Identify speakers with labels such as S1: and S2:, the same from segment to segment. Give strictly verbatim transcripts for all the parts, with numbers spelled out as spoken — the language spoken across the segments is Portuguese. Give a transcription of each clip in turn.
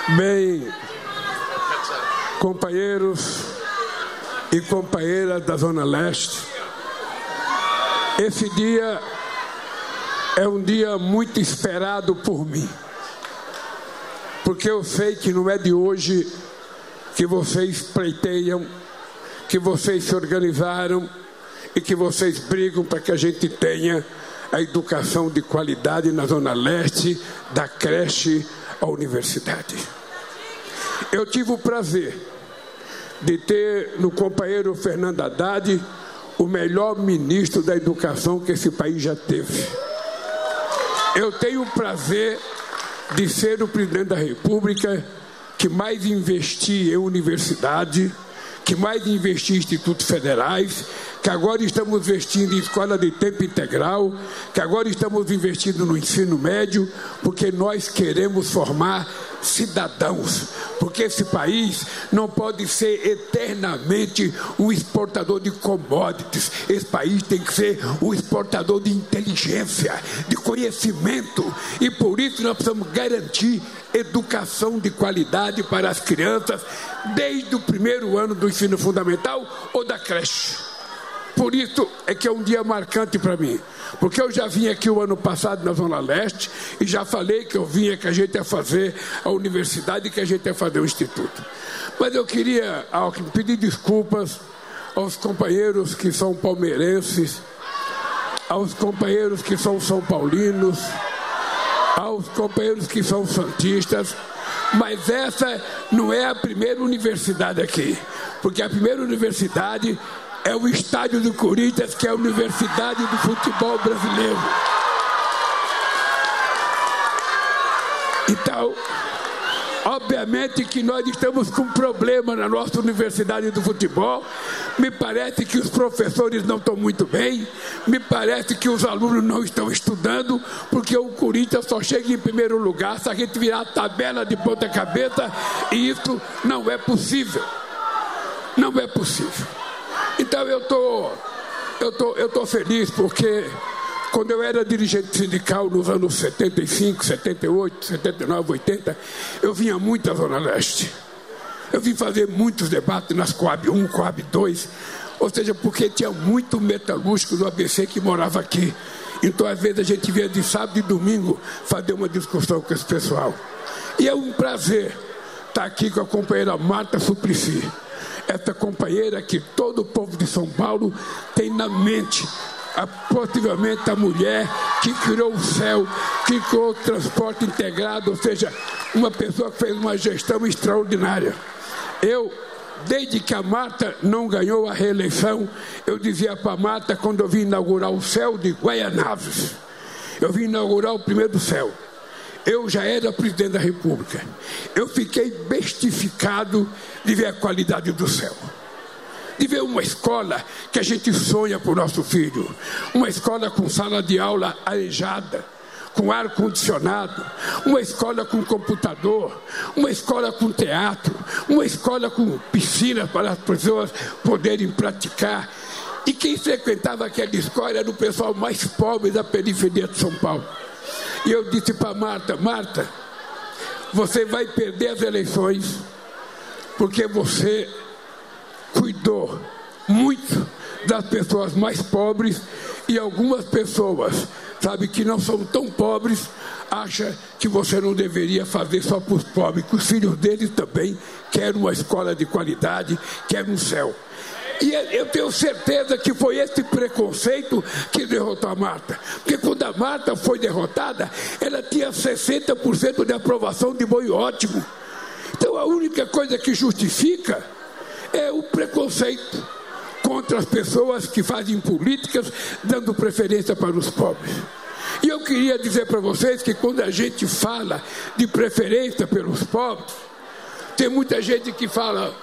S1: Bem, companheiros e companheiras da Zona Leste, esse dia é um dia muito esperado por mim, porque eu sei que não é de hoje que vocês pleiteiam, que vocês se organizaram e que vocês brigam para que a gente tenha a educação de qualidade na Zona Leste, da creche à universidade. Eu tive o prazer de ter no companheiro Fernando Haddad o melhor ministro da educação que esse país já teve. Eu tenho o prazer de ser o presidente da República que mais investiu em universidade, que mais investiu em institutos federais, que agora estamos investindo em escola de tempo integral, que agora estamos investindo no ensino médio, porque nós queremos formar cidadãos, porque esse país não pode ser eternamente um exportador de commodities. Esse país tem que ser um exportador de inteligência, de conhecimento, e por isso nós precisamos garantir educação de qualidade para as crianças desde o primeiro ano do ensino fundamental ou da creche. Por isso é que é um dia marcante para mim, porque eu já vim aqui o ano passado na Zona Leste e já falei que eu vinha, que a gente ia fazer a universidade e que a gente ia fazer o instituto. Mas eu queria, Alckmin, pedir desculpas aos companheiros que são palmeirenses, aos companheiros que são são paulinos, aos companheiros que são santistas, mas essa não é a primeira universidade aqui, porque a primeira universidade é o estádio do Corinthians, que é a universidade do futebol brasileiro. Então, obviamente que nós estamos com problema na nossa universidade do futebol. Me parece que os professores não estão muito bem, me parece que os alunos não estão estudando, porque o Corinthians só chega em primeiro lugar se a gente virar a tabela de ponta cabeça, e isso não é possível. Não é possível. Então eu tô, eu tô, eu tô feliz porque quando eu era dirigente sindical nos anos setenta e cinco, setenta e oito, setenta e nove, oitenta, eu vinha muito à Zona Leste. Eu vim fazer muitos debates nas Coab um, Coab dois, ou seja, porque tinha muito metalúrgico do A B C que morava aqui. Então às vezes a gente vinha de sábado e domingo fazer uma discussão com esse pessoal. E é um prazer estar aqui com a companheira Marta Suplicy. Essa companheira que todo o povo de São Paulo tem na mente, a, possivelmente a mulher que criou o céu, que criou o transporte integrado, ou seja, uma pessoa que fez uma gestão extraordinária. Eu, desde que a Marta não ganhou a reeleição, eu dizia para a Marta, quando eu vim inaugurar o céu de Guaianazes, eu vim inaugurar o primeiro céu. Eu já era presidente da República. Eu fiquei bestificado de ver a qualidade do céu. De ver uma escola que a gente sonha para o nosso filho. Uma escola com sala de aula arejada, com ar-condicionado. Uma escola com computador. Uma escola com teatro. Uma escola com piscina para as pessoas poderem praticar. E quem frequentava aquela escola era o pessoal mais pobre da periferia de São Paulo. E eu disse para Marta, Marta, você vai perder as eleições porque você cuidou muito das pessoas mais pobres, e algumas pessoas, sabe, que não são tão pobres, acham que você não deveria fazer só para os pobres, que os filhos deles também querem uma escola de qualidade, querem um céu. E eu tenho certeza que foi esse preconceito que derrotou a Marta. Porque quando a Marta foi derrotada, ela tinha sessenta por cento de aprovação de bom e ótimo. Então a única coisa que justifica é o preconceito contra as pessoas que fazem políticas dando preferência para os pobres. E eu queria dizer para vocês que quando a gente fala de preferência pelos pobres, tem muita gente que fala: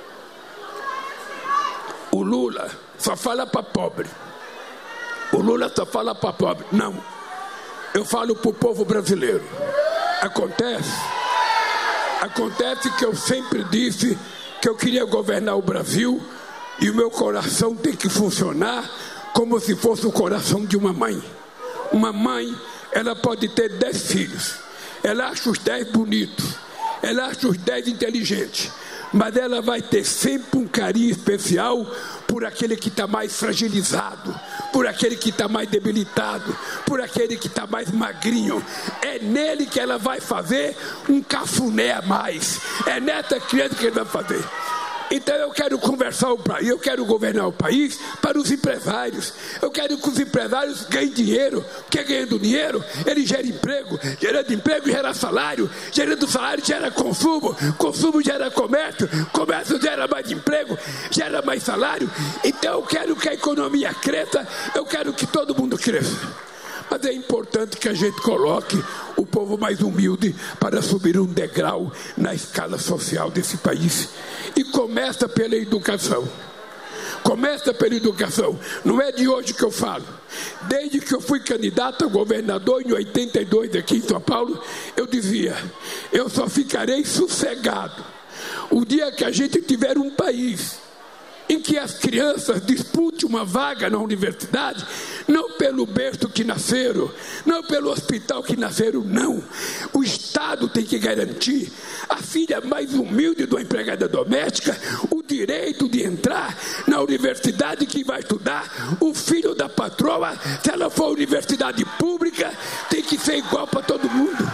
S1: o Lula só fala para pobre. O Lula só fala para pobre. Não. Eu falo para o povo brasileiro. Acontece, acontece que eu sempre disse que eu queria governar o Brasil, e o meu coração tem que funcionar como se fosse o coração de uma mãe. Uma mãe, ela pode ter dez filhos. Ela acha os dez bonitos. ela acha os dez inteligentes, mas ela vai ter sempre um carinho especial por aquele que está mais fragilizado, por aquele que está mais debilitado, por aquele que está mais magrinho. É nele que ela vai fazer um cafuné a mais. É nessa criança que ela vai fazer. Então eu quero conversar o país, eu quero governar o país para os empresários. Eu quero que os empresários ganhem dinheiro, porque ganhando dinheiro, ele gera emprego, gerando emprego gera salário, gerando salário gera consumo, consumo gera comércio, comércio gera mais emprego, gera mais salário. Então eu quero que a economia cresça, eu quero que todo mundo cresça. Mas é importante que a gente coloque o povo mais humilde para subir um degrau na escala social desse país. E começa pela educação. Começa pela educação. Não é de hoje que eu falo. Desde que eu fui candidato a governador em oitenta e dois aqui em São Paulo, eu dizia, eu só ficarei sossegado o dia que a gente tiver um país em que as crianças disputem uma vaga na universidade, não pelo berço que nasceram, não pelo hospital que nasceram, não. O Estado tem que garantir a filha mais humilde de uma empregada doméstica o direito de entrar na universidade que vai estudar. O filho da patroa, se ela for universidade pública, tem que ser igual para todo mundo.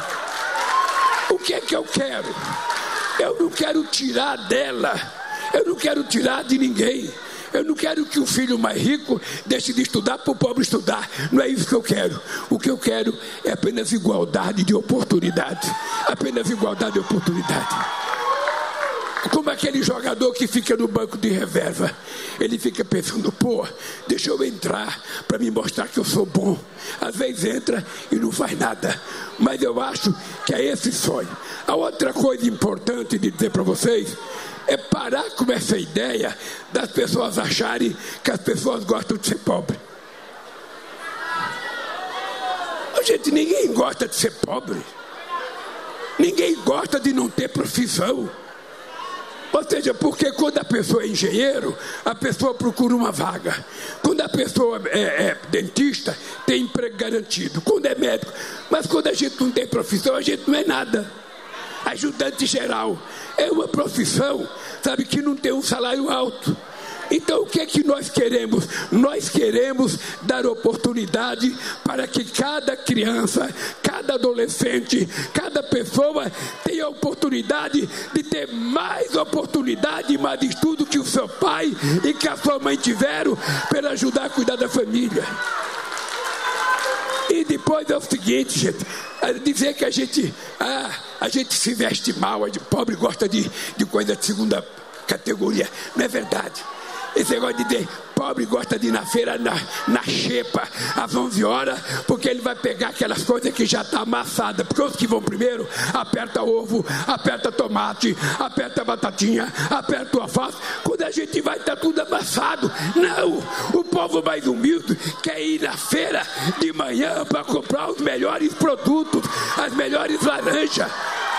S1: O que é que eu quero? Eu não quero tirar dela. Eu não quero tirar de ninguém. Eu não quero que o filho mais rico deixe de estudar para o pobre estudar. Não é isso que eu quero. O que eu quero é apenas igualdade de oportunidade. Apenas igualdade de oportunidade. Como aquele jogador que fica no banco de reserva. Ele fica pensando, pô, deixa eu entrar para me mostrar que eu sou bom. Às vezes entra e não faz nada. Mas eu acho que é esse sonho. A outra coisa importante de dizer para vocês é parar com essa ideia das pessoas acharem que as pessoas gostam de ser pobre. Gente, ninguém gosta de ser pobre. Ninguém gosta de não ter profissão. Ou seja, porque quando a pessoa é engenheiro, a pessoa procura uma vaga. Quando a pessoa é, é dentista, tem emprego garantido. Quando é médico. Mas quando a gente não tem profissão, a gente não é nada. Ajudante geral é uma profissão, sabe, que não tem um salário alto. Então o que é que nós queremos? Nós queremos dar oportunidade para que cada criança, cada adolescente, cada pessoa tenha a oportunidade de ter mais oportunidade e mais estudo que o seu pai e que a sua mãe tiveram para ajudar a cuidar da família. E depois é o seguinte, gente, dizer que a gente, ah, a gente se veste mal, a gente pobre gosta de, de coisa de segunda categoria. Não é verdade. Esse negócio de dizer, pobre gosta de ir na feira na, na xepa às onze horas, porque ele vai pegar aquelas coisas que já estão amassadas. Porque os que vão primeiro, aperta ovo, aperta tomate, aperta batatinha, aperta o alface. Quando a gente vai, está tudo amassado. Não, o povo mais humilde quer ir na feira de manhã para comprar os melhores produtos, as melhores laranjas.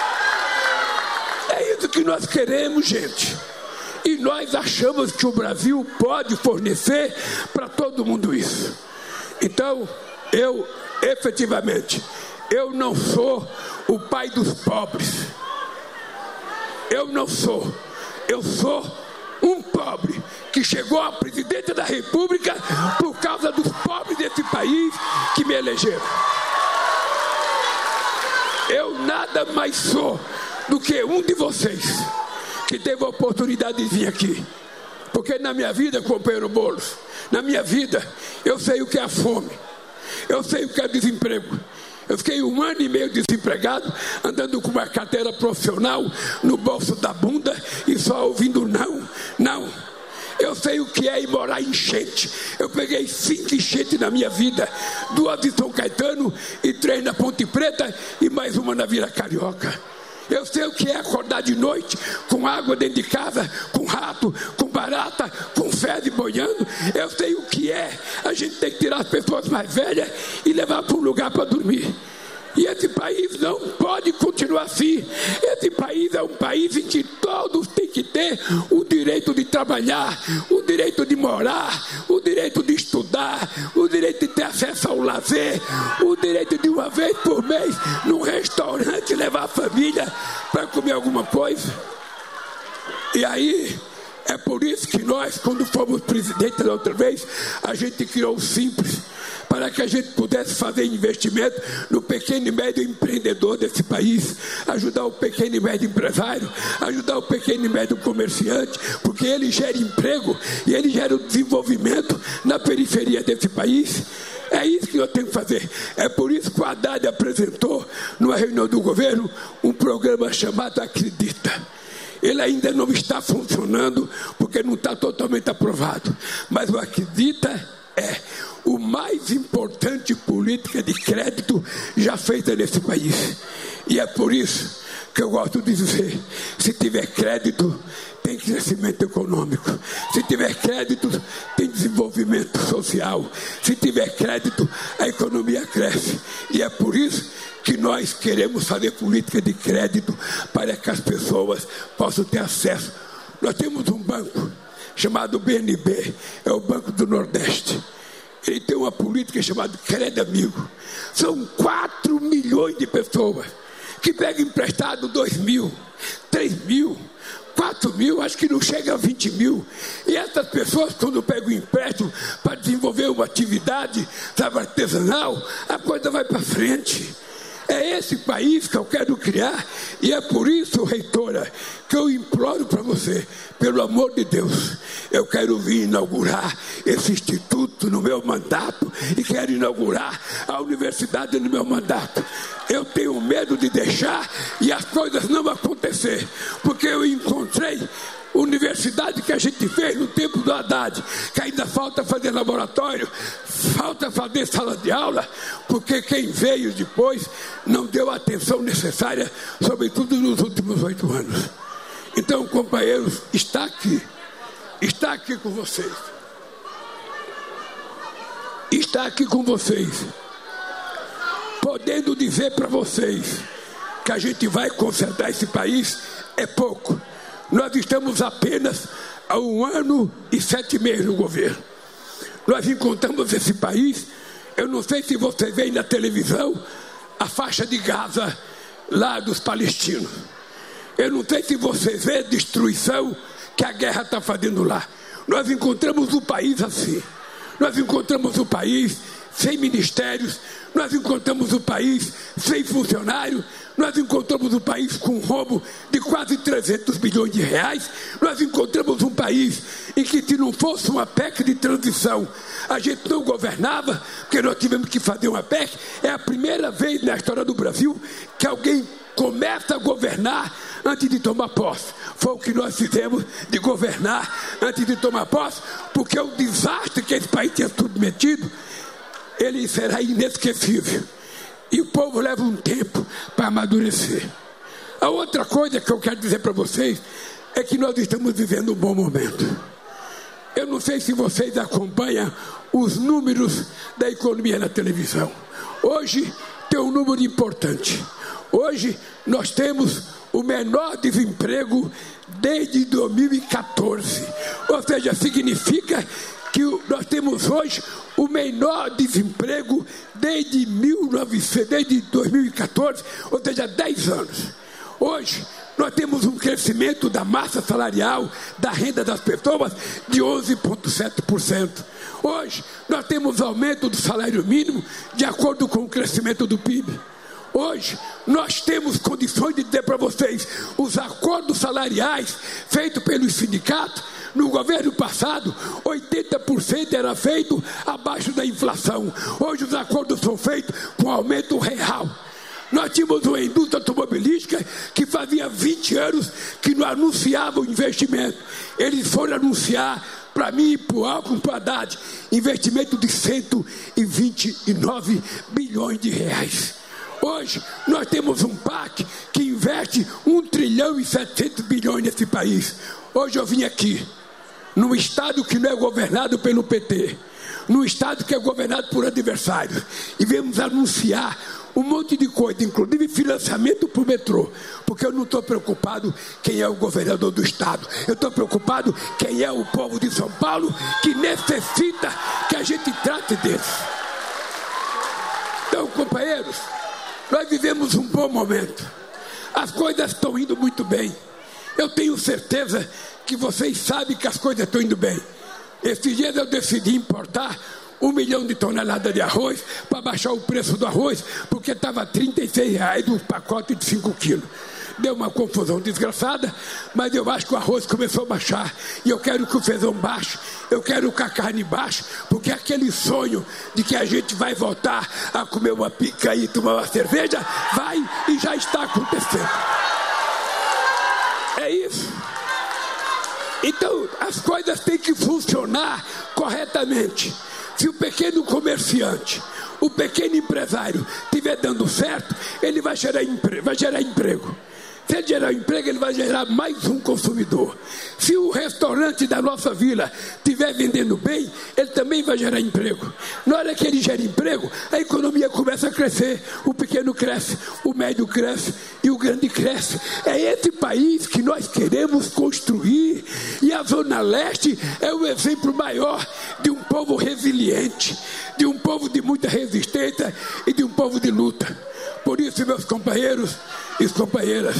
S1: É isso que nós queremos, gente. E nós achamos que o Brasil pode fornecer para todo mundo isso. Então, eu, efetivamente, eu não sou o pai dos pobres. Eu não sou. Eu sou um pobre que chegou à presidência da República por causa dos pobres desse país que me elegeram. Eu nada mais sou do que um de vocês que teve a oportunidade de vir aqui. Porque na minha vida, companheiro Boulos, na minha vida, eu sei o que é a fome. Eu sei o que é desemprego. Eu fiquei um ano e meio desempregado, andando com uma carteira profissional no bolso da bunda e só ouvindo não, não. Eu sei o que é ir morar em enchente. Eu peguei cinco enchentes na minha vida. Duas em São Caetano e três na Ponte Preta e mais uma na Vila Carioca. Eu sei o que é acordar de noite com água dentro de casa, com rato, com barata, com fezes boiando. Eu sei o que é a gente ter que tirar as pessoas mais velhas e levar para um lugar para dormir. E esse país não pode continuar assim. Esse país é um país em que todos têm que ter o direito de trabalhar, o direito de morar, o direito de estudar, o direito de ter acesso ao lazer, o direito de uma vez por mês num restaurante levar a família. para comer alguma coisa. E aí, é por isso que nós, quando fomos presidente da outra vez, a gente criou o Simples, para que a gente pudesse fazer investimento no pequeno e médio empreendedor desse país, ajudar o pequeno e médio empresário, ajudar o pequeno e médio comerciante, porque ele gera emprego e ele gera o desenvolvimento na periferia desse país. É isso que eu tenho que fazer. É por isso que o Haddad apresentou, numa reunião do governo, um programa chamado Acredita. Ele ainda não está funcionando, porque não está totalmente aprovado. Mas o Acredita é o mais importante política de crédito já feita nesse país. E é por isso que eu gosto de dizer, se tiver crédito, tem crescimento econômico. Se tiver crédito, tem desenvolvimento social. Se tiver crédito, a economia cresce. E é por isso que nós queremos fazer política de crédito para que as pessoas possam ter acesso. Nós temos um banco chamado B N B, é o Banco do Nordeste. Ele tem uma política chamada Crédito Amigo. São quatro milhões de pessoas que pegam emprestado dois mil, três mil, quatro mil, acho que não chega a vinte mil. E essas pessoas, quando pegam empréstimo para desenvolver uma atividade, sabe, artesanal, a coisa vai para frente. É esse país que eu quero criar, e é por isso, reitora, que eu imploro para você, pelo amor de Deus, eu quero vir inaugurar esse instituto no meu mandato e quero inaugurar a universidade no meu mandato. Eu tenho medo de deixar e as coisas não acontecer, porque eu encontrei universidade que a gente fez no tempo do Haddad, que ainda falta fazer laboratório, falta fazer sala de aula, porque quem veio depois não deu a atenção necessária, sobretudo nos últimos oito anos. Então, companheiros, está aqui, está aqui com vocês, está aqui com vocês, podendo dizer para vocês que a gente vai consertar esse país é pouco. Nós estamos apenas há um ano e sete meses no governo. Nós encontramos esse país, eu não sei se vocês veem na televisão, a faixa de Gaza lá dos palestinos. Eu não sei se vocês veem a destruição que a guerra está fazendo lá. Nós encontramos o país assim. Nós encontramos o país sem ministérios, nós encontramos o país sem funcionário, nós encontramos um país com um roubo de quase trezentos bilhões de reais, nós encontramos um país em que, se não fosse uma P E C de transição, a gente não governava, porque nós tivemos que fazer uma P E C. É a primeira vez na história do Brasil que alguém começa a governar antes de tomar posse. Foi o que nós fizemos, de governar antes de tomar posse, porque o desastre que esse país tinha submetido, ele será inesquecível. E o povo leva um tempo para amadurecer. A outra coisa que eu quero dizer para vocês é que nós estamos vivendo um bom momento. Eu não sei se vocês acompanham os números da economia na televisão. Hoje tem um número importante. Hoje nós temos o menor desemprego desde dois mil e quatorze. Ou seja, significa que nós temos hoje o menor desemprego desde, mil e novecentos, desde dois mil e quatorze, ou seja, dez anos. Hoje nós temos um crescimento da massa salarial, da renda das pessoas, de onze vírgula sete por cento. Hoje nós temos aumento do salário mínimo de acordo com o crescimento do P I B. Hoje nós temos condições de dizer para vocês, os acordos salariais feitos pelos sindicatos, no governo passado, oitenta por cento era feito abaixo da inflação. Hoje os acordos são feitos com aumento real. Nós tínhamos uma indústria automobilística que fazia vinte anos que não anunciava o investimento. Eles foram anunciar para mim, para o Alckmin, para o Haddad, investimento de cento e vinte e nove bilhões de reais. Hoje nós temos um P A C que investe um trilhão e setecentos bilhões nesse país. Hoje eu vim aqui, num estado que não é governado pelo P T, num estado que é governado por adversários, e viemos anunciar um monte de coisa, inclusive financiamento para o metrô, porque eu não estou preocupado quem é o governador do estado, eu estou preocupado quem é o povo de São Paulo, que necessita que a gente trate deles. Então, companheiros, nós vivemos um bom momento. As coisas estão indo muito bem. Eu tenho certeza que vocês sabem que as coisas estão indo bem. Esses dias eu decidi importar um milhão de toneladas de arroz para baixar o preço do arroz, porque estava trinta e seis reais um pacote de cinco quilos. Deu uma confusão desgraçada, mas eu acho que o arroz começou a baixar. E eu quero que o feijão baixe, eu quero que a carne baixe, porque aquele sonho de que a gente vai voltar a comer uma picanha e tomar uma cerveja, vai e já está acontecendo. É isso. Então, as coisas têm que funcionar corretamente. Se o pequeno comerciante, o pequeno empresário estiver dando certo, ele vai gerar emprego. Vai gerar emprego. Se ele gerar emprego, ele vai gerar mais um consumidor. Se o restaurante da nossa vila estiver vendendo bem, ele também vai gerar emprego. Na hora que ele gera emprego, a economia começa a crescer. O pequeno cresce, o médio cresce e o grande cresce. É esse país que nós queremos construir. E a Zona Leste é o exemplo maior de um povo resiliente, de um povo de muita resistência e de um povo de luta. Por isso, meus companheiros e companheiras,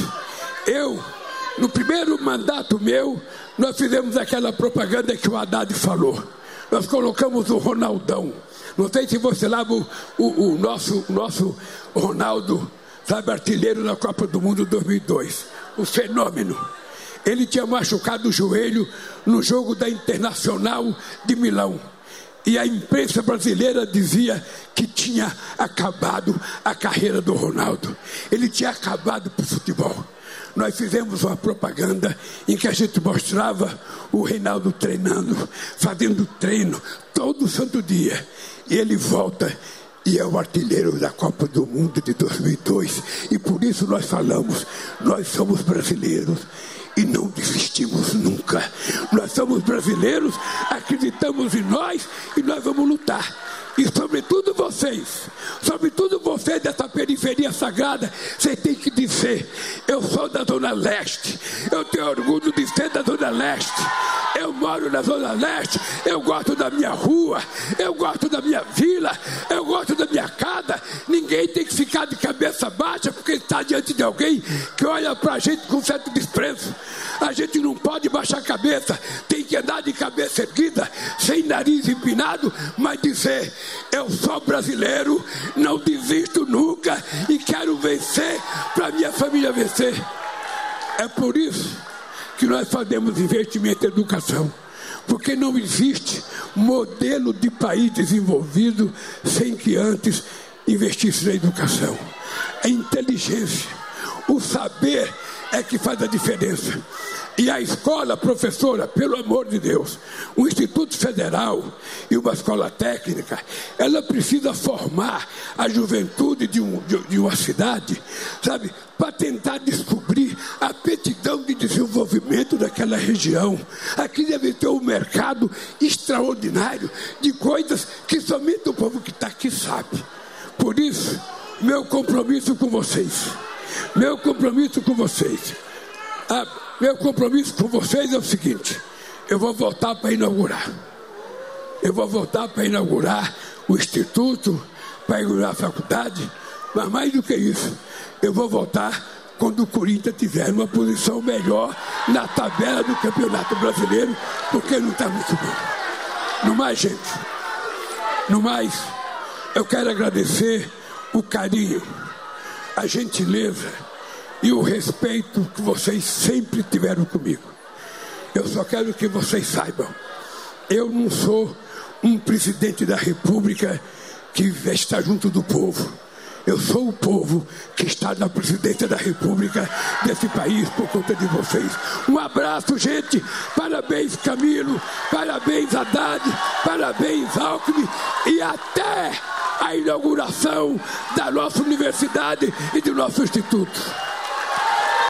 S1: eu, no primeiro mandato meu, nós fizemos aquela propaganda que o Haddad falou. Nós colocamos o Ronaldão. Não sei se você lembra o, o, o nosso, nosso Ronaldo, sabe, artilheiro da Copa do Mundo dois mil e dois. O fenômeno. Ele tinha machucado o joelho no jogo da Internacional de Milão. E a imprensa brasileira dizia que tinha acabado a carreira do Ronaldo. Ele tinha acabado para o futebol. Nós fizemos uma propaganda em que a gente mostrava o Reinaldo treinando, fazendo treino todo santo dia. E ele volta e é o artilheiro da Copa do Mundo de dois mil e dois. E por isso nós falamos, nós somos brasileiros. E não desistimos nunca. Nós somos brasileiros, acreditamos em nós e nós vamos lutar. E sobretudo vocês, sobretudo vocês dessa periferia sagrada, vocês têm que dizer: eu sou da Zona Leste, eu tenho orgulho de ser da Zona Leste, eu moro na Zona Leste, eu gosto da minha rua, eu gosto da minha vila, eu gosto da minha casa. Ninguém tem que ficar de cabeça baixa porque está diante de alguém que olha para a gente com certo desprezo. A gente não pode baixar a cabeça, tem que andar de cabeça erguida, sem nariz empinado, mas dizer: eu sou brasileiro, não desisto nunca e quero vencer para minha família vencer. É por isso que nós fazemos investimento em educação, porque não existe modelo de país desenvolvido sem que antes investisse na educação. A inteligência, o saber é que faz a diferença. E a escola, professora, pelo amor de Deus, o Instituto Federal e uma escola técnica, ela precisa formar a juventude de, um, de, de uma cidade, sabe, para tentar descobrir a aptidão de desenvolvimento daquela região. Aqui deve ter um mercado extraordinário de coisas que somente o povo que está aqui sabe. Por isso, meu compromisso com vocês, meu compromisso com vocês, a, meu compromisso com vocês é o seguinte: eu vou voltar para inaugurar, eu vou voltar para inaugurar o Instituto, para inaugurar a faculdade, mas mais do que isso, eu vou voltar quando o Corinthians tiver uma posição melhor na tabela do Campeonato Brasileiro, porque não está muito bom. No mais, gente, no mais, eu quero agradecer o carinho, a gentileza e o respeito que vocês sempre tiveram comigo. Eu só quero que vocês saibam, eu não sou um presidente da República que está junto do povo. Eu sou o povo que está na presidência da República desse país por conta de vocês. Um abraço, gente. Parabéns, Camilo. Parabéns, Haddad. Parabéns, Alckmin. E até a inauguração da nossa universidade e do nosso instituto.